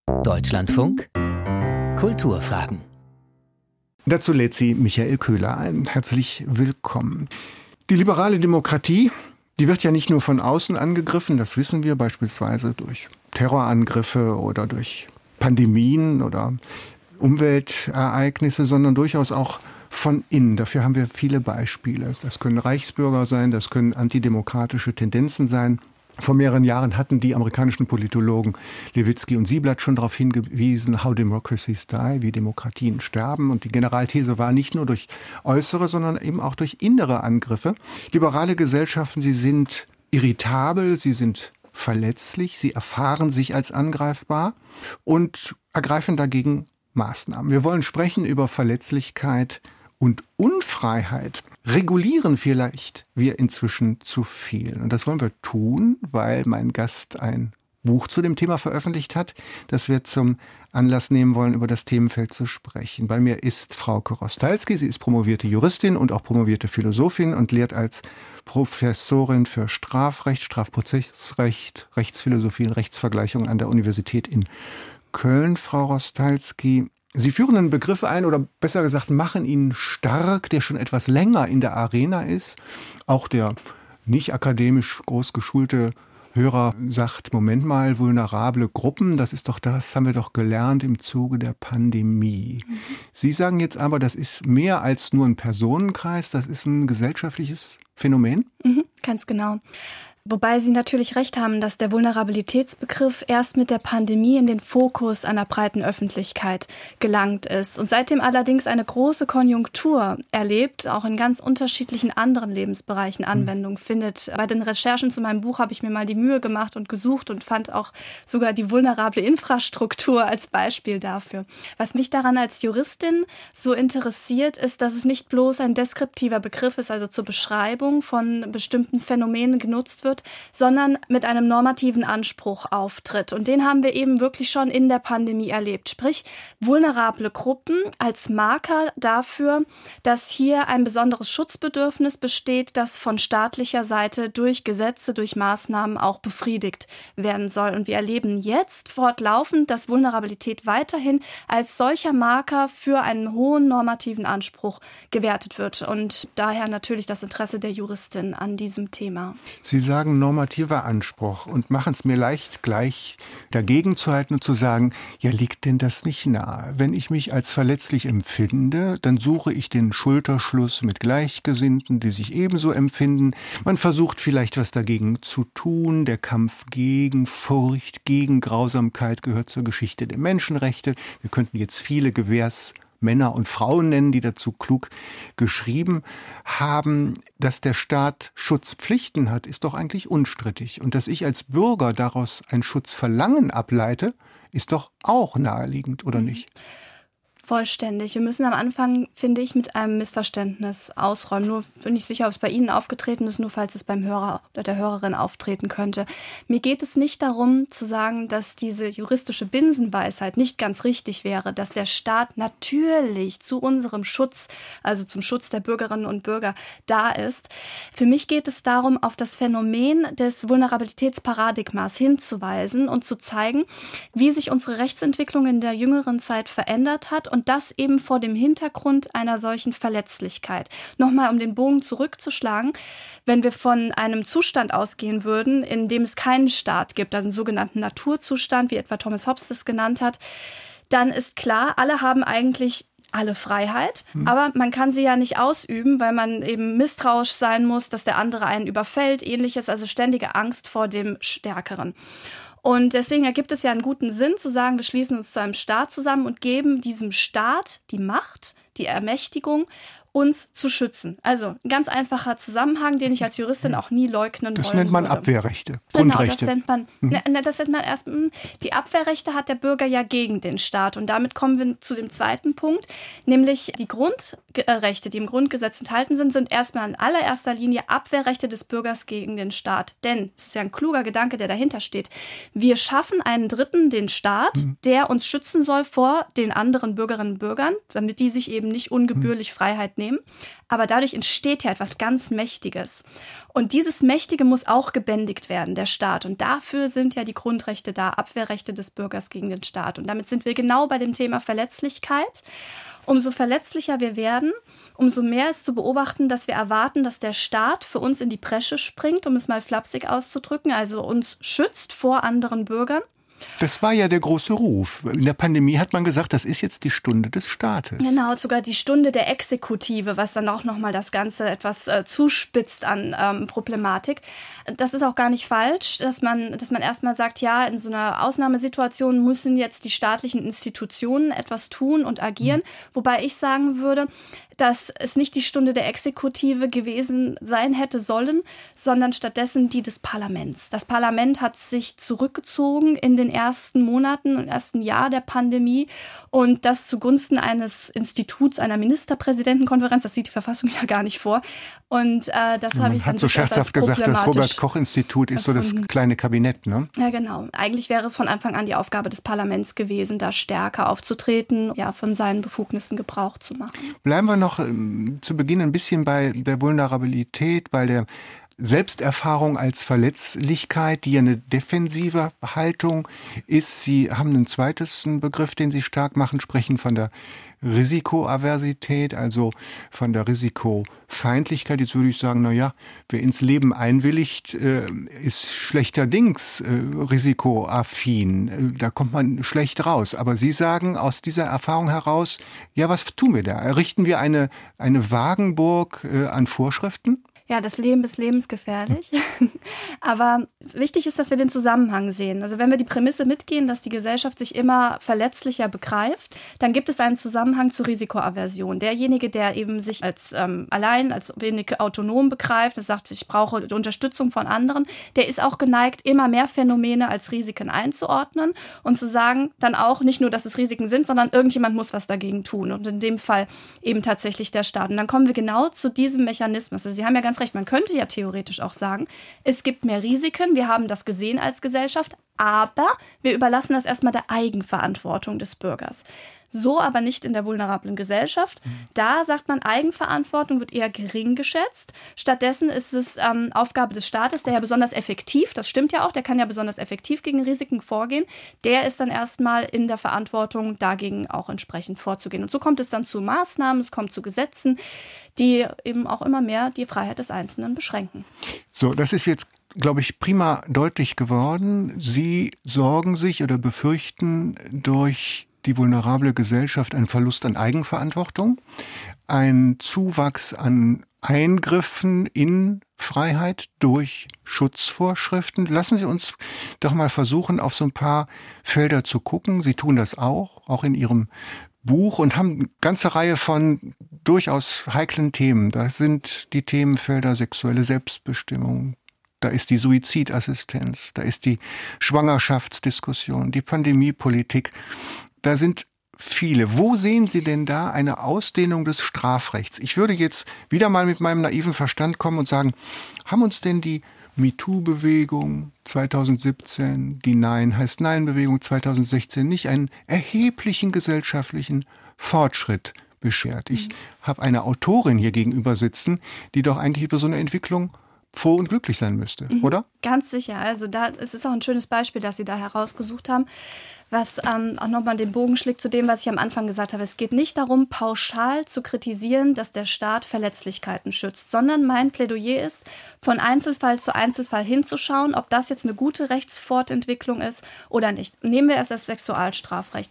Deutschlandfunk Kulturfragen. Dazu lädt sie Michael Köhler ein. Herzlich willkommen. Die liberale Demokratie, die wird ja nicht nur von außen angegriffen, das wissen wir beispielsweise durch Terrorangriffe oder durch Pandemien oder Umweltereignisse, sondern durchaus auch von innen. Dafür haben wir viele Beispiele. Das können Reichsbürger sein, das können antidemokratische Tendenzen sein. Vor mehreren Jahren hatten die amerikanischen Politologen Levitsky und Ziblatt schon darauf hingewiesen, how democracies die, wie Demokratien sterben. Und die Generalthese war nicht nur durch äußere, sondern eben auch durch innere Angriffe. Liberale Gesellschaften, sie sind irritabel, sie sind verletzlich, sie erfahren sich als angreifbar und ergreifen dagegen Maßnahmen. Wir wollen sprechen über Verletzlichkeit und Unfreiheit. Regulieren vielleicht wir inzwischen zu viel. Und das wollen wir tun, weil mein Gast ein Buch zu dem Thema veröffentlicht hat, das wir zum Anlass nehmen wollen, über das Themenfeld zu sprechen. Bei mir ist Frauke Rostalski. Sie ist promovierte Juristin und auch promovierte Philosophin und lehrt als Professorin für Strafrecht, Strafprozessrecht, Rechtsphilosophie und Rechtsvergleichung an der Universität in Köln. Frau Rostalski, Sie führen einen Begriff ein oder besser gesagt machen ihn stark, der schon etwas länger in der Arena ist. Auch der nicht akademisch groß geschulte Hörer sagt, Moment mal, vulnerable Gruppen, das haben wir doch gelernt im Zuge der Pandemie. Sie sagen jetzt aber, das ist mehr als nur ein Personenkreis, das ist ein gesellschaftliches Phänomen? Ganz genau. Wobei Sie natürlich recht haben, dass der Vulnerabilitätsbegriff erst mit der Pandemie in den Fokus einer breiten Öffentlichkeit gelangt ist und seitdem allerdings eine große Konjunktur erlebt, auch in ganz unterschiedlichen anderen Lebensbereichen Anwendung findet. Bei den Recherchen zu meinem Buch habe ich mir mal die Mühe gemacht und gesucht und fand auch sogar die vulnerable Infrastruktur als Beispiel dafür. Was mich daran als Juristin so interessiert, ist, dass es nicht bloß ein deskriptiver Begriff ist, also zur Beschreibung von bestimmten Phänomenen genutzt wird, sondern mit einem normativen Anspruch auftritt. Und den haben wir eben wirklich schon in der Pandemie erlebt. Sprich, vulnerable Gruppen als Marker dafür, dass hier ein besonderes Schutzbedürfnis besteht, das von staatlicher Seite durch Gesetze, durch Maßnahmen auch befriedigt werden soll. Und wir erleben jetzt fortlaufend, dass Vulnerabilität weiterhin als solcher Marker für einen hohen normativen Anspruch gewertet wird. Und daher natürlich das Interesse der Juristin an diesem Thema. Sie sagen normativer Anspruch und machen es mir leicht, gleich dagegen zu halten und zu sagen, ja, liegt denn das nicht nahe? Wenn ich mich als verletzlich empfinde, dann suche ich den Schulterschluss mit Gleichgesinnten, die sich ebenso empfinden. Man versucht vielleicht was dagegen zu tun. Der Kampf gegen Furcht, gegen Grausamkeit gehört zur Geschichte der Menschenrechte. Wir könnten jetzt viele Männer und Frauen nennen, die dazu klug geschrieben haben. Dass der Staat Schutzpflichten hat, ist doch eigentlich unstrittig. Und dass ich als Bürger daraus ein Schutzverlangen ableite, ist doch auch naheliegend, oder nicht? Vollständig. Wir müssen am Anfang, finde ich, mit einem Missverständnis ausräumen. Nur bin ich sicher, ob es bei Ihnen aufgetreten ist, nur falls es beim Hörer oder der Hörerin auftreten könnte. Mir geht es nicht darum, zu sagen, dass diese juristische Binsenweisheit nicht ganz richtig wäre, dass der Staat natürlich zu unserem Schutz, also zum Schutz der Bürgerinnen und Bürger, da ist. Für mich geht es darum, auf das Phänomen des Vulnerabilitätsparadigmas hinzuweisen und zu zeigen, wie sich unsere Rechtsentwicklung in der jüngeren Zeit verändert hat und das eben vor dem Hintergrund einer solchen Verletzlichkeit. Nochmal, um den Bogen zurückzuschlagen, wenn wir von einem Zustand ausgehen würden, in dem es keinen Staat gibt, also einen sogenannten Naturzustand, wie etwa Thomas Hobbes das genannt hat, dann ist klar, alle haben eigentlich alle Freiheit, aber man kann sie ja nicht ausüben, weil man eben misstrauisch sein muss, dass der andere einen überfällt, ähnliches, also ständige Angst vor dem Stärkeren. Und deswegen ergibt es ja einen guten Sinn zu sagen, wir schließen uns zu einem Staat zusammen und geben diesem Staat die Macht, die Ermächtigung, uns zu schützen. Also ein ganz einfacher Zusammenhang, den ich als Juristin auch nie leugnen wollen würde. Das nennt man Abwehrrechte, Grundrechte. Genau, das nennt man erst, die Abwehrrechte hat der Bürger ja gegen den Staat. Und damit kommen wir zu dem zweiten Punkt, nämlich die Grundrechte, die im Grundgesetz enthalten sind, sind erstmal in allererster Linie Abwehrrechte des Bürgers gegen den Staat. Denn, es ist ja ein kluger Gedanke, der dahinter steht, wir schaffen einen Dritten, den Staat, der uns schützen soll vor den anderen Bürgerinnen und Bürgern, damit die sich eben nicht ungebührlich Freiheit nehmen extrem. Aber dadurch entsteht ja etwas ganz Mächtiges. Und dieses Mächtige muss auch gebändigt werden, der Staat. Und dafür sind ja die Grundrechte da, Abwehrrechte des Bürgers gegen den Staat. Und damit sind wir genau bei dem Thema Verletzlichkeit. Umso verletzlicher wir werden, umso mehr ist zu beobachten, dass wir erwarten, dass der Staat für uns in die Bresche springt, um es mal flapsig auszudrücken, also uns schützt vor anderen Bürgern. Das war ja der große Ruf. In der Pandemie hat man gesagt, das ist jetzt die Stunde des Staates. Genau, sogar die Stunde der Exekutive, was dann auch nochmal das Ganze etwas zuspitzt an Problematik. Das ist auch gar nicht falsch, dass man erstmal sagt, ja, in so einer Ausnahmesituation müssen jetzt die staatlichen Institutionen etwas tun und agieren. Wobei ich sagen würde, dass es nicht die Stunde der Exekutive gewesen sein hätte sollen, sondern stattdessen die des Parlaments. Das Parlament hat sich zurückgezogen in den ersten Monaten, im ersten Jahr der Pandemie und das zugunsten eines Instituts, einer Ministerpräsidentenkonferenz. Das sieht die Verfassung ja gar nicht vor. Und das habe ich dann hat so scherzhaft gesagt, das Robert-Koch-Institut ist so das kleine Kabinett, ne? Ja, genau. Eigentlich wäre es von Anfang an die Aufgabe des Parlaments gewesen, da stärker aufzutreten, ja, von seinen Befugnissen Gebrauch zu machen. Bleiben wir noch zu Beginn ein bisschen bei der Vulnerabilität, bei der Selbsterfahrung als Verletzlichkeit, die ja eine defensive Haltung ist. Sie haben einen zweiten Begriff, den Sie stark machen, sprechen von der Risikoaversität, also von der Risikofeindlichkeit. Jetzt würde ich sagen, wer ins Leben einwilligt, ist schlechterdings risikoaffin. Da kommt man schlecht raus. Aber Sie sagen aus dieser Erfahrung heraus, ja, was tun wir da? Errichten wir eine Wagenburg an Vorschriften? Ja, das Leben ist lebensgefährlich. Aber wichtig ist, dass wir den Zusammenhang sehen. Also wenn wir die Prämisse mitgehen, dass die Gesellschaft sich immer verletzlicher begreift, dann gibt es einen Zusammenhang zur Risikoaversion. Derjenige, der eben sich als wenig autonom begreift, der sagt, ich brauche die Unterstützung von anderen, der ist auch geneigt, immer mehr Phänomene als Risiken einzuordnen und zu sagen, dann auch nicht nur, dass es Risiken sind, sondern irgendjemand muss was dagegen tun. Und in dem Fall eben tatsächlich der Staat. Und dann kommen wir genau zu diesem Mechanismus. Also Sie haben ja ganz recht, man könnte ja theoretisch auch sagen, es gibt mehr Risiken, wir haben das gesehen als Gesellschaft, aber wir überlassen das erstmal der Eigenverantwortung des Bürgers. So aber nicht in der vulnerablen Gesellschaft. Da sagt man, Eigenverantwortung wird eher gering geschätzt. Stattdessen ist es Aufgabe des Staates, der ja besonders effektiv, das stimmt ja auch, der kann ja besonders effektiv gegen Risiken vorgehen. Der ist dann erstmal in der Verantwortung, dagegen auch entsprechend vorzugehen. Und so kommt es dann zu Maßnahmen, es kommt zu Gesetzen, die eben auch immer mehr die Freiheit des Einzelnen beschränken. So, das ist jetzt, glaube ich, prima deutlich geworden. Sie sorgen sich oder befürchten durch die vulnerable Gesellschaft einen Verlust an Eigenverantwortung, ein Zuwachs an Eingriffen in Freiheit durch Schutzvorschriften. Lassen Sie uns doch mal versuchen, auf so ein paar Felder zu gucken. Sie tun das auch in Ihrem Buch und haben eine ganze Reihe von durchaus heiklen Themen. Da sind die Themenfelder sexuelle Selbstbestimmung, da ist die Suizidassistenz, da ist die Schwangerschaftsdiskussion, die Pandemiepolitik. Da sind viele. Wo sehen Sie denn da eine Ausdehnung des Strafrechts? Ich würde jetzt wieder mal mit meinem naiven Verstand kommen und sagen, haben uns denn die MeToo-Bewegung 2017, die Nein heißt Nein-Bewegung 2016 nicht einen erheblichen gesellschaftlichen Fortschritt beschert? Ich habe eine Autorin hier gegenüber sitzen, die doch eigentlich über so eine Entwicklung froh und glücklich sein müsste, oder? Ganz sicher. Also es ist auch ein schönes Beispiel, das Sie da herausgesucht haben, was auch nochmal den Bogen schlägt zu dem, was ich am Anfang gesagt habe. Es geht nicht darum, pauschal zu kritisieren, dass der Staat Verletzlichkeiten schützt, sondern mein Plädoyer ist, von Einzelfall zu Einzelfall hinzuschauen, ob das jetzt eine gute Rechtsfortentwicklung ist oder nicht. Nehmen wir erst das Sexualstrafrecht.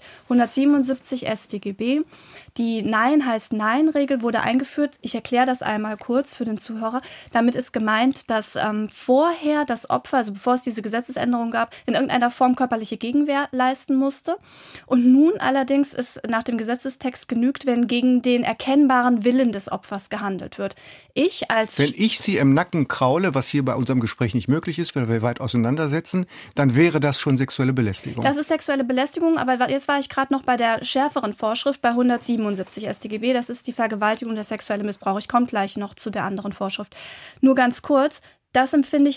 177 StGB. Die Nein heißt Nein-Regel wurde eingeführt. Ich erkläre das einmal kurz für den Zuhörer. Damit ist gemeint, dass vorher das Opfer, also bevor es diese Gesetzesänderung gab, in irgendeiner Form körperliche Gegenwehr leisten musste. Und nun allerdings ist nach dem Gesetzestext genügt, wenn gegen den erkennbaren Willen des Opfers gehandelt wird. Wenn ich Sie im Nacken kraule, was hier bei unserem Gespräch nicht möglich ist, weil wir weit auseinandersetzen, dann wäre das schon sexuelle Belästigung. Das ist sexuelle Belästigung, aber jetzt war ich gerade noch bei der schärferen Vorschrift bei 177 StGB. Das ist die Vergewaltigung, der sexuelle Missbrauch. Ich komme gleich noch zu der anderen Vorschrift. Nur ganz kurz, das empfinde ich als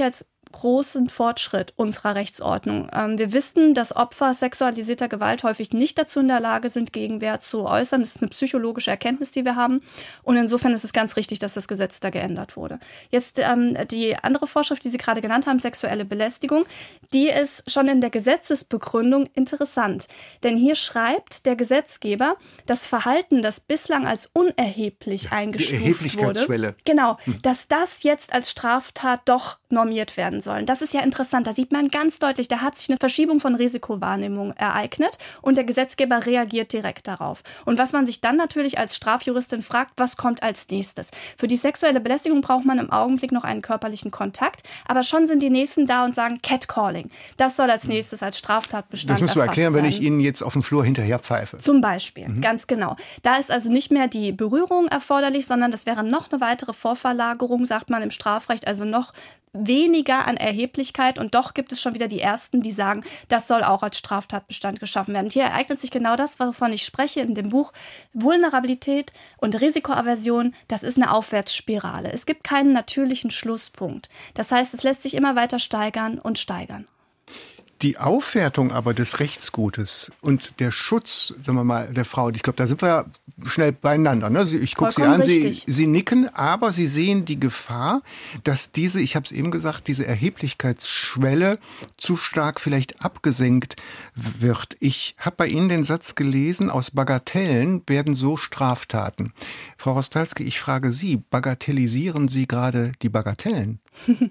großen Fortschritt unserer Rechtsordnung. Wir wissen, dass Opfer sexualisierter Gewalt häufig nicht dazu in der Lage sind, Gegenwehr zu äußern. Das ist eine psychologische Erkenntnis, die wir haben. Und insofern ist es ganz richtig, dass das Gesetz da geändert wurde. Jetzt die andere Vorschrift, die Sie gerade genannt haben, sexuelle Belästigung, die ist schon in der Gesetzesbegründung interessant. Denn hier schreibt der Gesetzgeber, das Verhalten, das bislang als unerheblich eingestuft die Erheblichkeitsschwelle. wurde, genau, dass das jetzt als Straftat doch normiert werden sollen. Das ist ja interessant. Da sieht man ganz deutlich, da hat sich eine Verschiebung von Risikowahrnehmung ereignet und der Gesetzgeber reagiert direkt darauf. Und was man sich dann natürlich als Strafjuristin fragt, was kommt als nächstes? Für die sexuelle Belästigung braucht man im Augenblick noch einen körperlichen Kontakt, aber schon sind die Nächsten da und sagen Catcalling. Das soll als nächstes als Straftatbestand Das müssen wir erklären, wenn ich werden. Ihnen jetzt auf dem Flur hinterher pfeife. Zum Beispiel, ganz genau. Da ist also nicht mehr die Berührung erforderlich, sondern das wäre noch eine weitere Vorverlagerung, sagt man im Strafrecht, also noch weniger an Erheblichkeit. Und doch gibt es schon wieder die Ersten, die sagen, das soll auch als Straftatbestand geschaffen werden. Und hier ereignet sich genau das, wovon ich spreche in dem Buch. Vulnerabilität und Risikoaversion, das ist eine Aufwärtsspirale. Es gibt keinen natürlichen Schlusspunkt. Das heißt, es lässt sich immer weiter steigern und steigern. Die Aufwertung aber des Rechtsgutes und der Schutz, sagen wir mal, der Frau, ich glaube, da sind wir ja schnell beieinander. Ne? Ich gucke Sie an, Sie nicken, aber Sie sehen die Gefahr, dass diese, ich habe es eben gesagt, diese Erheblichkeitsschwelle zu stark vielleicht abgesenkt wird. Ich habe bei Ihnen den Satz gelesen, aus Bagatellen werden so Straftaten. Frau Rostalski, ich frage Sie, bagatellisieren Sie gerade die Bagatellen?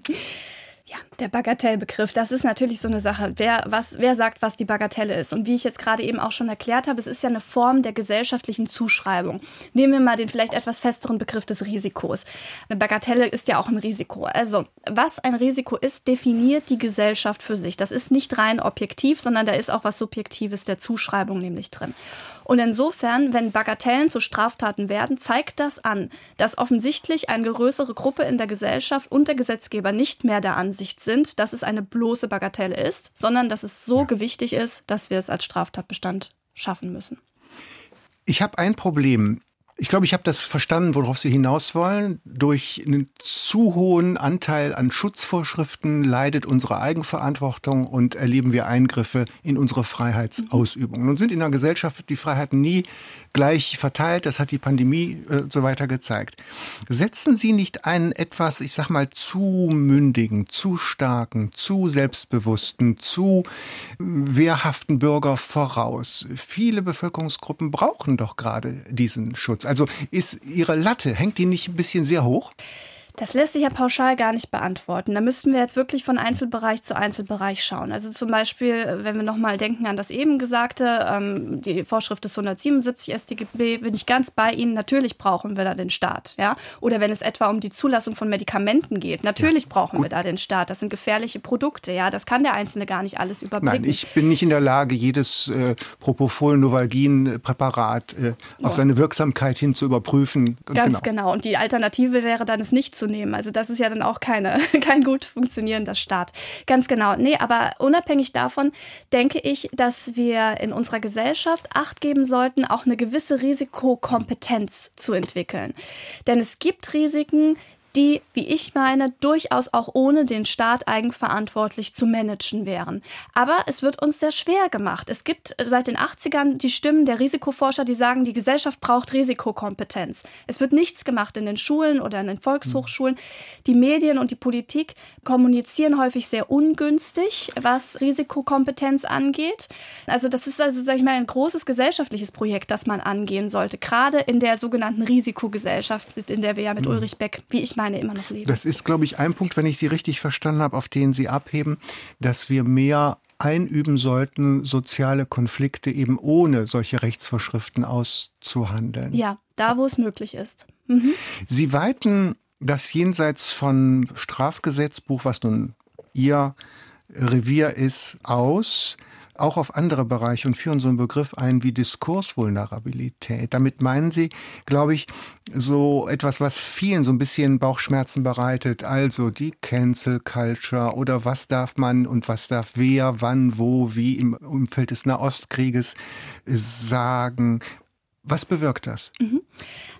Ja, der Bagatellbegriff, das ist natürlich so eine Sache. Wer sagt, was die Bagatelle ist? Und wie ich jetzt gerade eben auch schon erklärt habe, es ist ja eine Form der gesellschaftlichen Zuschreibung. Nehmen wir mal den vielleicht etwas festeren Begriff des Risikos. Eine Bagatelle ist ja auch ein Risiko. Also, was ein Risiko ist, definiert die Gesellschaft für sich. Das ist nicht rein objektiv, sondern da ist auch was Subjektives der Zuschreibung nämlich drin. Und insofern, wenn Bagatellen zu Straftaten werden, zeigt das an, dass offensichtlich eine größere Gruppe in der Gesellschaft und der Gesetzgeber nicht mehr der Ansicht sind, dass es eine bloße Bagatelle ist, sondern dass es so gewichtig ist, dass wir es als Straftatbestand schaffen müssen. Ich habe ein Problem. Ich glaube, ich habe das verstanden, worauf Sie hinaus wollen. Durch einen zu hohen Anteil an Schutzvorschriften leidet unsere Eigenverantwortung und erleben wir Eingriffe in unsere Freiheitsausübung. Nun sind in der Gesellschaft die Freiheiten nie gleich verteilt. Das hat die Pandemie so weiter gezeigt. Setzen Sie nicht einen etwas, ich sag mal, zu mündigen, zu starken, zu selbstbewussten, zu wehrhaften Bürger voraus? Viele Bevölkerungsgruppen brauchen doch gerade diesen Schutz. Also ist Ihre Latte, hängt die nicht ein bisschen sehr hoch? Das lässt sich ja pauschal gar nicht beantworten. Da müssten wir jetzt wirklich von Einzelbereich zu Einzelbereich schauen. Also zum Beispiel, wenn wir nochmal denken an das eben Gesagte, die Vorschrift des 177 StGB, bin ich ganz bei Ihnen. Natürlich brauchen wir da den Staat. Ja? Oder wenn es etwa um die Zulassung von Medikamenten geht. Natürlich brauchen wir da den Staat. Das sind gefährliche Produkte. Ja? Das kann der Einzelne gar nicht alles überblicken. Nein, ich bin nicht in der Lage, jedes Propofol-Novalgin-Präparat auf seine Wirksamkeit hin zu überprüfen. Ganz genau. Und die Alternative wäre dann, es nicht zu nehmen. Also das ist ja dann auch kein gut funktionierender Staat. Ganz genau. Nee, aber unabhängig davon denke ich, dass wir in unserer Gesellschaft Acht geben sollten, auch eine gewisse Risikokompetenz zu entwickeln. Denn es gibt Risiken, die, wie ich meine, durchaus auch ohne den Staat eigenverantwortlich zu managen wären. Aber es wird uns sehr schwer gemacht. Es gibt seit den 80ern die Stimmen der Risikoforscher, die sagen, die Gesellschaft braucht Risikokompetenz. Es wird nichts gemacht in den Schulen oder in den Volkshochschulen. Die Medien und die Politik kommunizieren häufig sehr ungünstig, was Risikokompetenz angeht. Also das ist also, sag ich mal, ein großes gesellschaftliches Projekt, das man angehen sollte. Gerade in der sogenannten Risikogesellschaft, in der wir ja mit Ulrich Beck, wie ich meine, immer noch leben. Das ist, glaube ich, ein Punkt, wenn ich Sie richtig verstanden habe, auf den Sie abheben, dass wir mehr einüben sollten, soziale Konflikte eben ohne solche Rechtsvorschriften auszuhandeln. Ja, da wo es möglich ist. Mhm. Sie weiten das jenseits von Strafgesetzbuch, was nun Ihr Revier ist, aus, auch auf andere Bereiche und führen so einen Begriff ein wie Diskursvulnerabilität. Damit meinen Sie, glaube ich, so etwas, was vielen so ein bisschen Bauchschmerzen bereitet, also die Cancel Culture oder was darf man und was darf wer, wann, wo, wie im Umfeld des Nahostkrieges sagen. Was bewirkt das?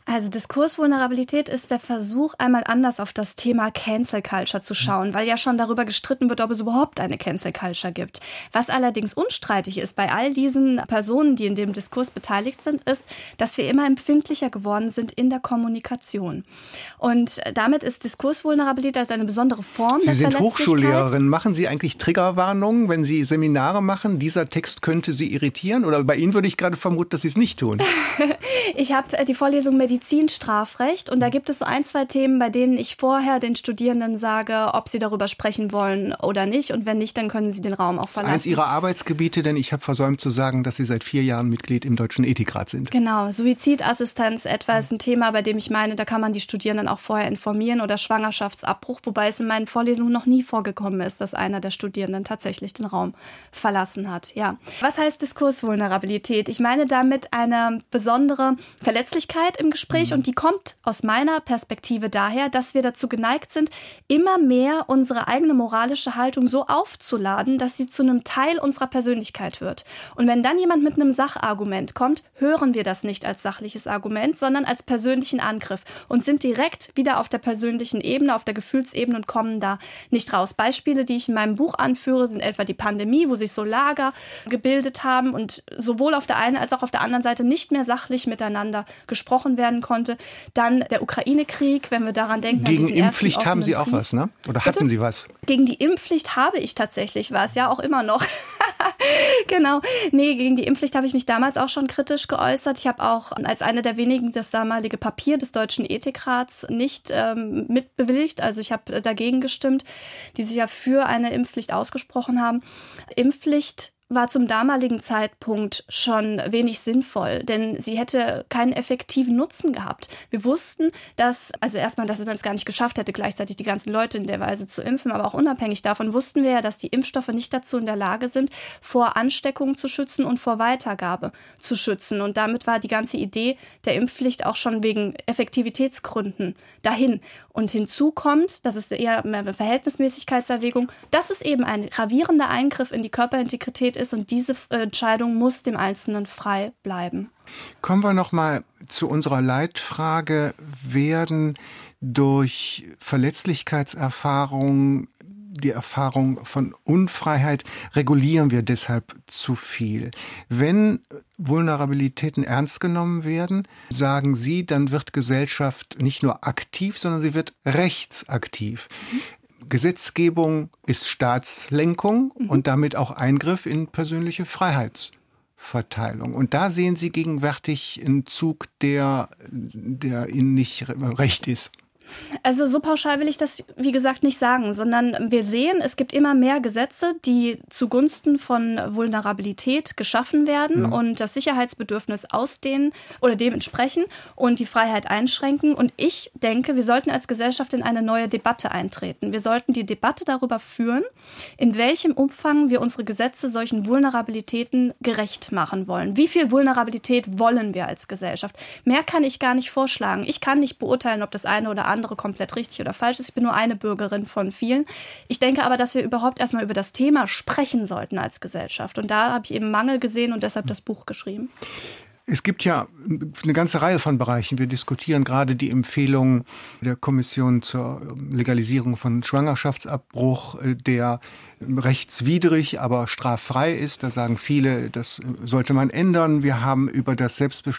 Also Diskursvulnerabilität ist der Versuch, einmal anders auf das Thema Cancel Culture zu schauen, weil ja schon darüber gestritten wird, ob es überhaupt eine Cancel Culture gibt. Was allerdings unstreitig ist bei all diesen Personen, die in dem Diskurs beteiligt sind, ist, dass wir immer empfindlicher geworden sind in der Kommunikation. Und damit ist Diskursvulnerabilität also eine besondere Form der Verletzlichkeit. Sie sind Hochschullehrerin. Machen Sie eigentlich Triggerwarnungen, wenn Sie Seminare machen? Dieser Text könnte Sie irritieren? Oder bei Ihnen würde ich gerade vermuten, dass Sie es nicht tun. Ich habe die Vorlesung Medizinstrafrecht und da gibt es so 1, 2 Themen, bei denen ich vorher den Studierenden sage, ob sie darüber sprechen wollen oder nicht. Und wenn nicht, dann können sie den Raum auch verlassen. Eins Ihrer Arbeitsgebiete, denn ich habe versäumt zu sagen, dass Sie seit 4 Jahren Mitglied im Deutschen Ethikrat sind. Genau, Suizidassistenz etwa ist ein Thema, bei dem ich meine, da kann man die Studierenden auch vorher informieren oder Schwangerschaftsabbruch, wobei es in meinen Vorlesungen noch nie vorgekommen ist, dass einer der Studierenden tatsächlich den Raum verlassen hat. Ja. Was heißt Diskursvulnerabilität? Ich meine damit eine besondere Verletzlichkeit im Gespräch und die kommt aus meiner Perspektive daher, dass wir dazu geneigt sind, immer mehr unsere eigene moralische Haltung so aufzuladen, dass sie zu einem Teil unserer Persönlichkeit wird. Und wenn dann jemand mit einem Sachargument kommt, hören wir das nicht als sachliches Argument, sondern als persönlichen Angriff und sind direkt wieder auf der persönlichen Ebene, auf der Gefühlsebene und kommen da nicht raus. Beispiele, die ich in meinem Buch anführe, sind etwa die Pandemie, wo sich so Lager gebildet haben und sowohl auf der einen als auch auf der anderen Seite nicht mehr sachlich miteinander gesprochen werden konnte. Dann der Ukraine-Krieg, wenn wir daran denken. Gegen Impfpflicht haben Sie auch Krieg. Was, ne? Oder hatten Sie was? Gegen die Impfpflicht habe ich tatsächlich was, ja, auch immer noch. Genau. Nee, gegen die Impfpflicht habe ich mich damals auch schon kritisch geäußert. Ich habe auch als eine der wenigen das damalige Papier des Deutschen Ethikrats nicht mitbewilligt. Also ich habe dagegen gestimmt, die sich ja für eine Impfpflicht ausgesprochen haben. Impfpflicht war zum damaligen Zeitpunkt schon wenig sinnvoll, denn sie hätte keinen effektiven Nutzen gehabt. Wir wussten, dass man es gar nicht geschafft hätte, gleichzeitig die ganzen Leute in der Weise zu impfen, aber auch unabhängig davon wussten wir ja, dass die Impfstoffe nicht dazu in der Lage sind, vor Ansteckung zu schützen und vor Weitergabe zu schützen. Und damit war die ganze Idee der Impfpflicht auch schon wegen Effektivitätsgründen dahin. Und hinzu kommt, das ist eher eine Verhältnismäßigkeitserwägung, dass es eben ein gravierender Eingriff in die Körperintegrität ist und diese Entscheidung muss dem Einzelnen frei bleiben. Kommen wir noch mal zu unserer Leitfrage. Werden durch Verletzlichkeitserfahrungen, die Erfahrung von Unfreiheit, regulieren wir deshalb zu viel? Wenn Vulnerabilitäten ernst genommen werden, sagen Sie, dann wird Gesellschaft nicht nur aktiv, sondern sie wird rechtsaktiv. Gesetzgebung ist Staatslenkung und damit auch Eingriff in persönliche Freiheitsverteilung. Und da sehen Sie gegenwärtig einen Zug, der Ihnen nicht recht ist. Also so pauschal will ich das, wie gesagt, nicht sagen, sondern wir sehen, es gibt immer mehr Gesetze, die zugunsten von Vulnerabilität geschaffen werden und das Sicherheitsbedürfnis ausdehnen oder dementsprechend und die Freiheit einschränken. Und ich denke, wir sollten als Gesellschaft in eine neue Debatte eintreten. Wir sollten die Debatte darüber führen, in welchem Umfang wir unsere Gesetze solchen Vulnerabilitäten gerecht machen wollen. Wie viel Vulnerabilität wollen wir als Gesellschaft? Mehr kann ich gar nicht vorschlagen. Ich kann nicht beurteilen, ob das eine oder andere komplett richtig oder falsch ist. Ich bin nur eine Bürgerin von vielen. Ich denke aber, dass wir überhaupt erstmal über das Thema sprechen sollten als Gesellschaft. Und da habe ich eben Mangel gesehen und deshalb das Buch geschrieben. Es gibt ja eine ganze Reihe von Bereichen. Wir diskutieren gerade die Empfehlung der Kommission zur Legalisierung von Schwangerschaftsabbruch, der rechtswidrig, aber straffrei ist. Da sagen viele, das sollte man ändern. Wir haben über das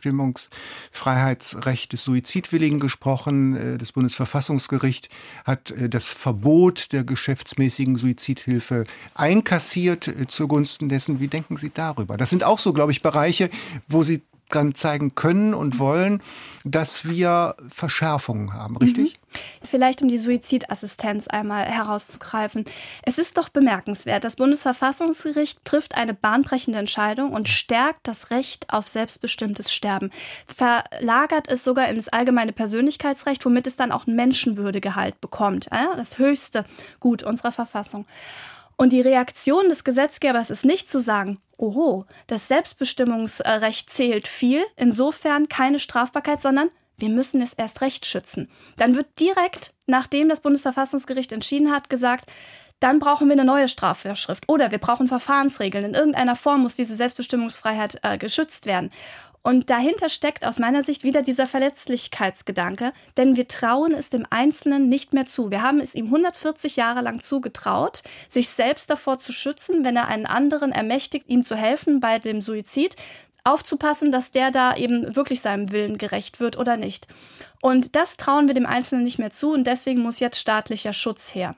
Selbstbestimmungsfreiheitsrecht des Suizidwilligen gesprochen. Das Bundesverfassungsgericht hat das Verbot der geschäftsmäßigen Suizidhilfe einkassiert zugunsten dessen. Wie denken Sie darüber? Das sind auch so, glaube ich, Bereiche, wo Sie dann zeigen können und wollen, dass wir Verschärfungen haben, richtig? Vielleicht um die Suizidassistenz einmal herauszugreifen. Es ist doch bemerkenswert, das Bundesverfassungsgericht trifft eine bahnbrechende Entscheidung und stärkt das Recht auf selbstbestimmtes Sterben. Verlagert es sogar ins allgemeine Persönlichkeitsrecht, womit es dann auch ein Menschenwürdegehalt bekommt. Das höchste Gut unserer Verfassung. Und die Reaktion des Gesetzgebers ist nicht zu sagen, oho, das Selbstbestimmungsrecht zählt viel, insofern keine Strafbarkeit, sondern wir müssen es erst recht schützen. Dann wird direkt, nachdem das Bundesverfassungsgericht entschieden hat, gesagt, dann brauchen wir eine neue Strafvorschrift oder wir brauchen Verfahrensregeln. In irgendeiner Form muss diese Selbstbestimmungsfreiheit geschützt werden. Und dahinter steckt aus meiner Sicht wieder dieser Verletzlichkeitsgedanke, denn wir trauen es dem Einzelnen nicht mehr zu. Wir haben es ihm 140 Jahre lang zugetraut, sich selbst davor zu schützen, wenn er einen anderen ermächtigt, ihm zu helfen bei dem Suizid, aufzupassen, dass der da eben wirklich seinem Willen gerecht wird oder nicht. Und das trauen wir dem Einzelnen nicht mehr zu und deswegen muss jetzt staatlicher Schutz her.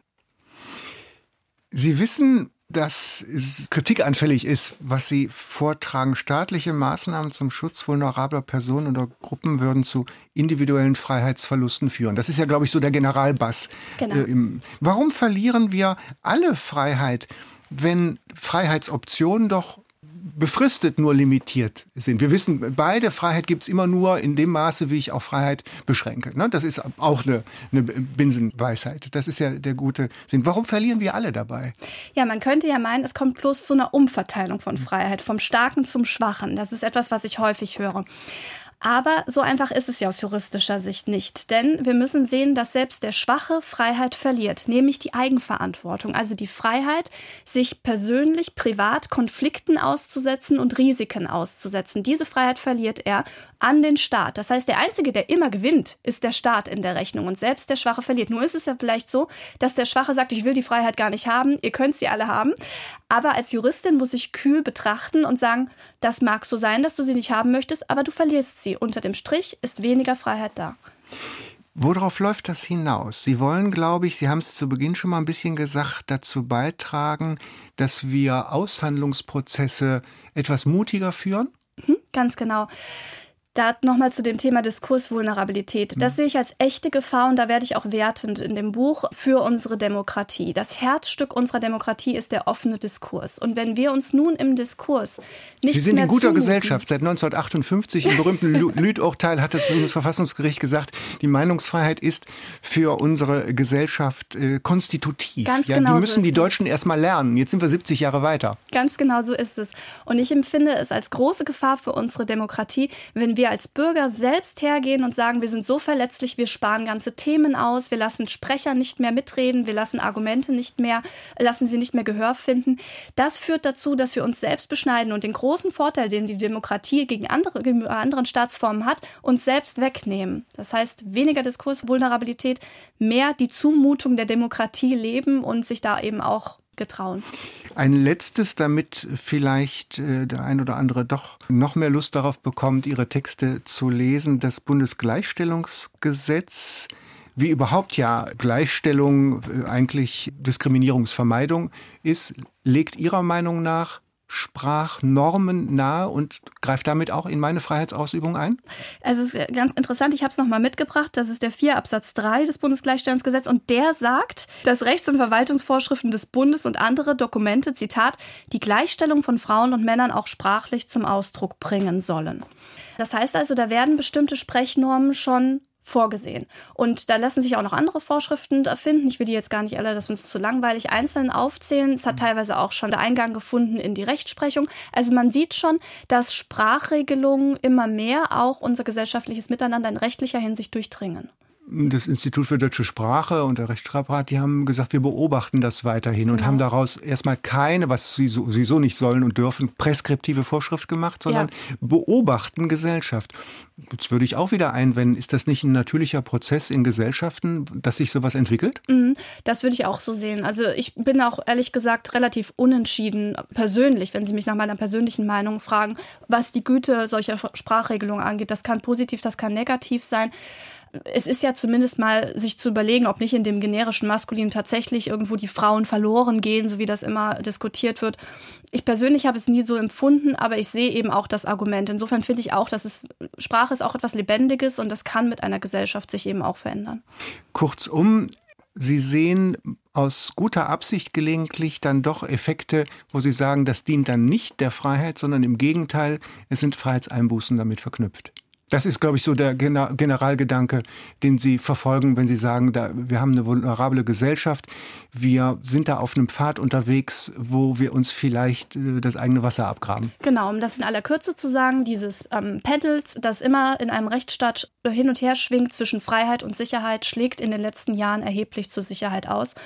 Sie wissen, dass es kritikanfällig ist, was Sie vortragen. Staatliche Maßnahmen zum Schutz vulnerabler Personen oder Gruppen würden zu individuellen Freiheitsverlusten führen. Das ist ja, glaube ich, so der Generalbass. Genau. Warum verlieren wir alle Freiheit, wenn Freiheitsoptionen doch befristet nur limitiert sind? Wir wissen beide, Freiheit gibt es immer nur in dem Maße, wie ich auch Freiheit beschränke. Das ist auch eine Binsenweisheit. Das ist ja der gute Sinn. Warum verlieren wir alle dabei? Ja, man könnte ja meinen, es kommt bloß zu einer Umverteilung von Freiheit, vom Starken zum Schwachen. Das ist etwas, was ich häufig höre. Aber so einfach ist es ja aus juristischer Sicht nicht. Denn wir müssen sehen, dass selbst der Schwache Freiheit verliert, nämlich die Eigenverantwortung. Also die Freiheit, sich persönlich, privat Konflikten auszusetzen und Risiken auszusetzen. Diese Freiheit verliert er an den Staat. Das heißt, der Einzige, der immer gewinnt, ist der Staat in der Rechnung. Und selbst der Schwache verliert. Nur ist es ja vielleicht so, dass der Schwache sagt, ich will die Freiheit gar nicht haben, ihr könnt sie alle haben. Aber als Juristin muss ich kühl betrachten und sagen, das mag so sein, dass du sie nicht haben möchtest, aber du verlierst sie. Unter dem Strich ist weniger Freiheit da. Worauf läuft das hinaus? Sie wollen, glaube ich, Sie haben es zu Beginn schon mal ein bisschen gesagt, dazu beitragen, dass wir Aushandlungsprozesse etwas mutiger führen? Ganz genau. Da nochmal zu dem Thema Diskursvulnerabilität. Das sehe ich als echte Gefahr und da werde ich auch wertend in dem Buch für unsere Demokratie. Das Herzstück unserer Demokratie ist der offene Diskurs. Und wenn wir uns nun im Diskurs nichts Sie sind mehr in guter zumuten, Gesellschaft. Seit 1958 im berühmten Lüth-Urteil hat das Bundesverfassungsgericht gesagt, die Meinungsfreiheit ist für unsere Gesellschaft konstitutiv. Ganz ja, genau die müssen so die ist Deutschen erst mal lernen. Jetzt sind wir 70 Jahre weiter. Ganz genau so ist es. Und ich empfinde es als große Gefahr für unsere Demokratie, wenn wir als Bürger selbst hergehen und sagen, wir sind so verletzlich, wir sparen ganze Themen aus, wir lassen Sprecher nicht mehr mitreden, wir lassen Argumente lassen sie nicht mehr Gehör finden. Das führt dazu, dass wir uns selbst beschneiden und den großen Vorteil, den die Demokratie gegenüber anderen Staatsformen hat, uns selbst wegnehmen. Das heißt, weniger Diskursvulnerabilität, mehr die Zumutung der Demokratie leben und sich da eben auch getrauen. Ein letztes, damit vielleicht der ein oder andere doch noch mehr Lust darauf bekommt, Ihre Texte zu lesen. Das Bundesgleichstellungsgesetz, wie überhaupt ja Gleichstellung eigentlich Diskriminierungsvermeidung ist, legt Ihrer Meinung nach Sprachnormen nahe und greift damit auch in meine Freiheitsausübung ein? Es ist ganz interessant, ich habe es nochmal mitgebracht, das ist der 4 Absatz 3 des Bundesgleichstellungsgesetzes und der sagt, dass Rechts- und Verwaltungsvorschriften des Bundes und andere Dokumente, Zitat, die Gleichstellung von Frauen und Männern auch sprachlich zum Ausdruck bringen sollen. Das heißt also, da werden bestimmte Sprechnormen schon vorgesehen. Und da lassen sich auch noch andere Vorschriften finden. Ich will die jetzt gar nicht alle, das ist uns zu langweilig, einzeln aufzählen. Es hat teilweise auch schon Eingang gefunden in die Rechtsprechung. Also man sieht schon, dass Sprachregelungen immer mehr auch unser gesellschaftliches Miteinander in rechtlicher Hinsicht durchdringen. Das Institut für Deutsche Sprache und der Rechtschreibrat, die haben gesagt, wir beobachten das weiterhin und haben daraus erstmal keine, was sie sowieso nicht sollen und dürfen, preskriptive Vorschrift gemacht, sondern beobachten Gesellschaft. Jetzt würde ich auch wieder einwenden, ist das nicht ein natürlicher Prozess in Gesellschaften, dass sich sowas entwickelt? Das würde ich auch so sehen. Also ich bin auch ehrlich gesagt relativ unentschieden persönlich, wenn Sie mich nach meiner persönlichen Meinung fragen, was die Güte solcher Sprachregelungen angeht. Das kann positiv, das kann negativ sein. Es ist ja zumindest mal sich zu überlegen, ob nicht in dem generischen Maskulin tatsächlich irgendwo die Frauen verloren gehen, so wie das immer diskutiert wird. Ich persönlich habe es nie so empfunden, aber ich sehe eben auch das Argument. Insofern finde ich auch, dass Sprache ist auch etwas Lebendiges und das kann mit einer Gesellschaft sich eben auch verändern. Kurzum, Sie sehen aus guter Absicht gelegentlich dann doch Effekte, wo Sie sagen, das dient dann nicht der Freiheit, sondern im Gegenteil, es sind Freiheitseinbußen damit verknüpft. Das ist, glaube ich, so der Generalgedanke, den Sie verfolgen, wenn Sie sagen, wir haben eine vulnerable Gesellschaft, wir sind da auf einem Pfad unterwegs, wo wir uns vielleicht das eigene Wasser abgraben. Genau, um das in aller Kürze zu sagen, dieses Pendel, das immer in einem Rechtsstaat hin und her schwingt zwischen Freiheit und Sicherheit, schlägt in den letzten Jahren erheblich zur Sicherheit aus.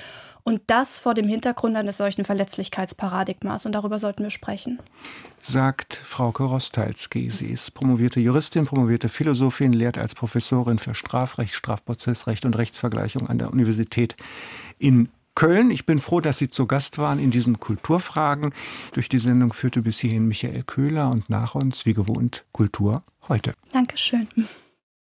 Und das vor dem Hintergrund eines solchen Verletzlichkeitsparadigmas. Und darüber sollten wir sprechen. Sagt Frauke Rostalski. Sie ist promovierte Juristin, promovierte Philosophin, lehrt als Professorin für Strafrecht, Strafprozessrecht und Rechtsvergleichung an der Universität in Köln. Ich bin froh, dass Sie zu Gast waren in diesen Kulturfragen. Durch die Sendung führte bis hierhin Michael Köhler und nach uns, wie gewohnt, Kultur heute. Dankeschön.